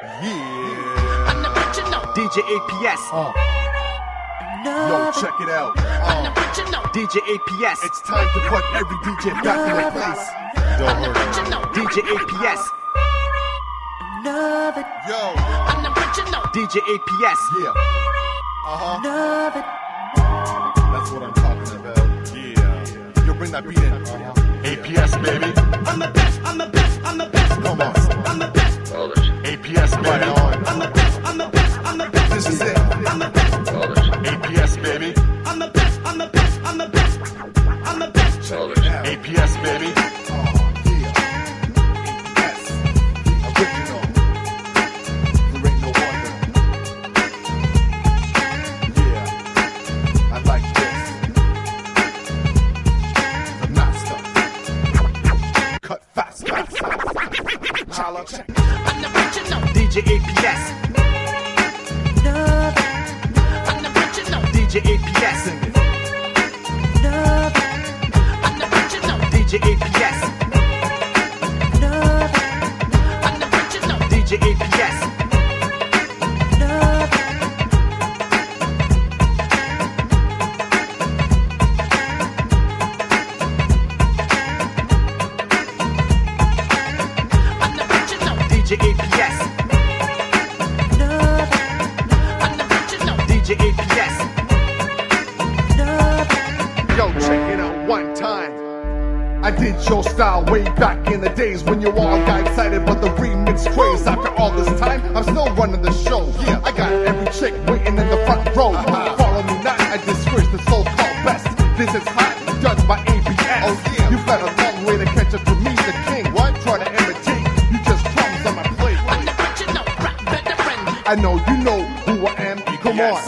Yeah. DJ APS. Yo, check it out. DJ APS. It's time to put every DJ back in their place. Don't hurt him. DJ APS. Yo. DJ APS. Yeah. That's what I'm talking about. Yeah. Yo, bring that beat in. APS, baby. I'm the best, I'm the best, I'm the best. Come on. I'm the best. APS, baby. I'm the best, I'm the best, I'm the best. This is it. I'm the best. APS, baby. I'm the best, I'm the best, I'm the best. I'm the best. APS, baby. DJ APS. DJ APS. DJ APS. DJ APS. DJ APS. DJ APS. Yo, check it out one time. I did your style way back in the days when you all got excited about the remix craze. After all this time, I'm still running the show. Yeah, I got every chick waiting in the front row. Follow me not, I disgrace the so-called best. This is hot, done by APS. Oh yeah, you've got a long way to catch up to me, the king. What? Try to imitate, you just crumbs on my plate. I know you know who I am. Come on.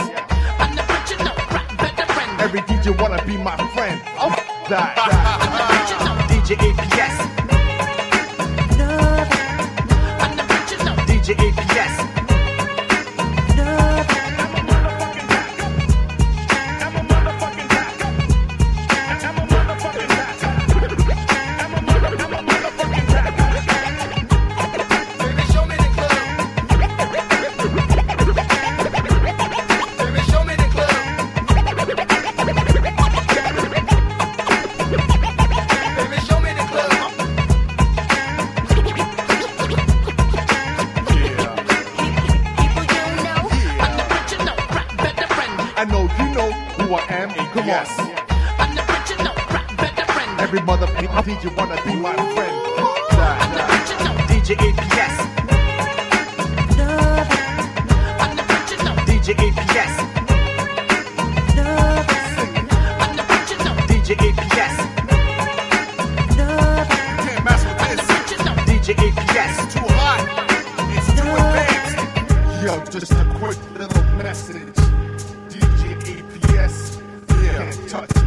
Every DJ wanna be my friend. Oh, that. DJ APS. DJ APS. I know you know who I am. Come on. Every motherfucking DJ wanna be my friend. DJ APS. DJ APS. DJ APS. Can't mess with this. DJ APS. It's too hot. It's too advanced. Yo, just a quick little message. DJ APS. Yeah, can't touch